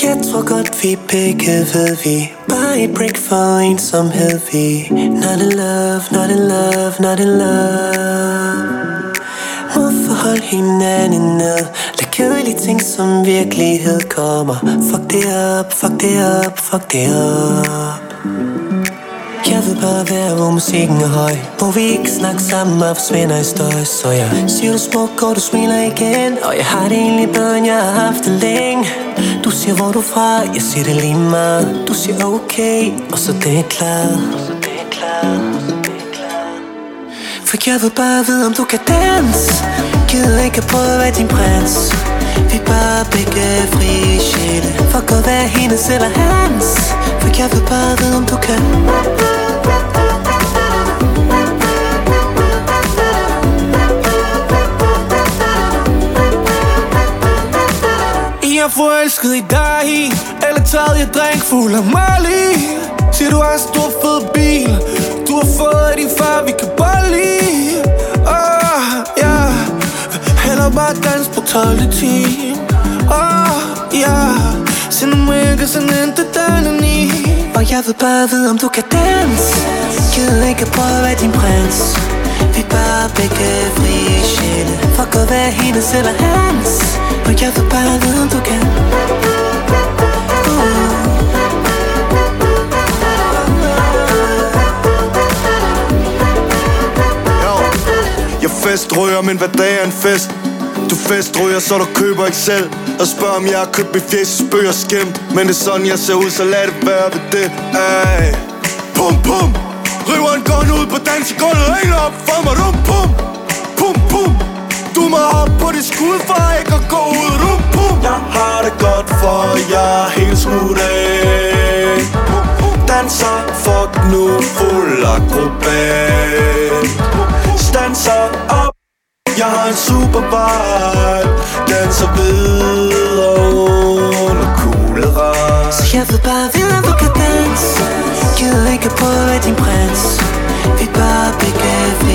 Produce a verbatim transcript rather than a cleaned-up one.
Jeg tror godt vi begge ved vi bare et break for ensomhed vi not in love, not in love, not in love. Hvorfor holde hinanden ned? Lad kedelige ting som virkelighed kommer. Fuck det op, fuck det op, fuck det op. Jeg vil bare være, hvor musikken er høj, hvor vi ikke snakker sammen og forsvinder i støj. Så jeg siger du smuk, og du smiler igen, og jeg har det egentlig bedre, end jeg har haft det længe. Du siger hvor du er fra, jeg siger det lige meget. Du siger okay, og så det er klart. For jeg vil bare vide, om du kan danse. Gider ikke at prøve at være din prins. Vi er bare begge frie sjæle. Fuck at være hendes eller hans. For jeg vil bare vide, om du kan. Jeg er forelsket i dig, eller taget jeg drink fuld af Molly. Siger du har en stor fed bil, du har fået af din far, vi kan bare lide. Åh, ja, heller bare dans på tolvte time. Åh, ja, se nu mærker sådan en til dagen i. Og jeg vil bare vide, om du kan danse. Gider ikke at prøve at være din prins. Vi er bare begge frie sjæle. Fuck at være hendes eller hans. Og jeg vil bare vide, om du kan. Jeg festryger, men hvad dag er en fest? Du festryger, så du køber ikke selv. Og spørger om jeg har købt mit fjes i spøg og skim. Men det er sådan jeg ser ud, så lad det være ved det. Ay. Pum pum. River en gun ud på dansegulvet. Hænger op for mig, rum pum. Pum pum. Du må op på dit skud for ikke at gå ud, rum pum. Jeg har det godt, for jeg er helt smut af. Danser, fuck nu, fuld akrobat. Standser op, jeg har en super vibe. Danser videre under kugleregn. Så jeg vil bare vide, om du kan danse. Gider ikke at prøve at være din prins. Vi er bare begge fri